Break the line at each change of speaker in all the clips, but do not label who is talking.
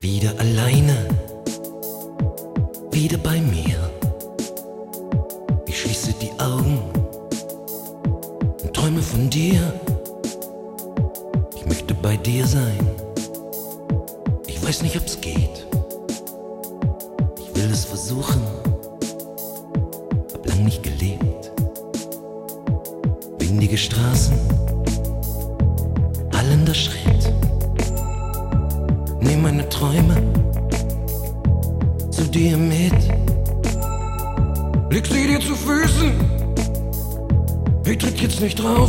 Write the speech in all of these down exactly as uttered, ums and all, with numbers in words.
Wieder alleine, wieder bei mir. Ich schließe die Augen und träume von dir. Ich möchte bei dir sein. Ich weiß nicht, ob's geht. Ich will es versuchen. Hab lang nicht gelebt. Windige Straßen, hallender Schritt. Nimm meine Träume zu dir mit. Leg sie dir zu Füßen. Ich tritt jetzt nicht drauf.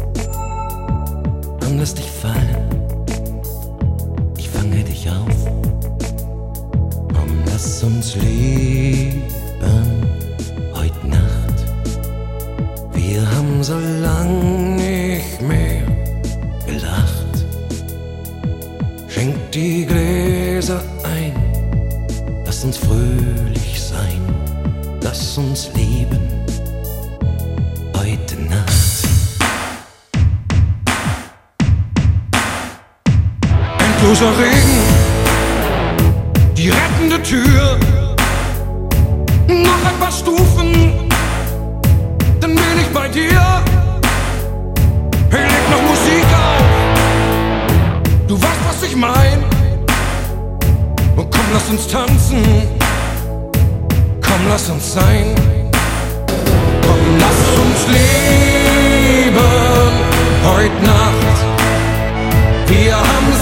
Komm, lass dich fallen. Ich fange dich auf. Komm, lass uns leben heut Nacht. Wir haben so lang nicht mehr gelacht. Schenk die Gläser ein, lass uns fröhlich sein, lass uns leben heute Nacht. Endloser Regen, die rettende Tür, noch ein paar Stufen, dann bin ich bei dir. Hey, leg noch Musik auf. Du weißt, was ich mein. Und komm, lass uns tanzen. Komm, lass uns sein. Komm, lass uns leben heut Nacht. Wir haben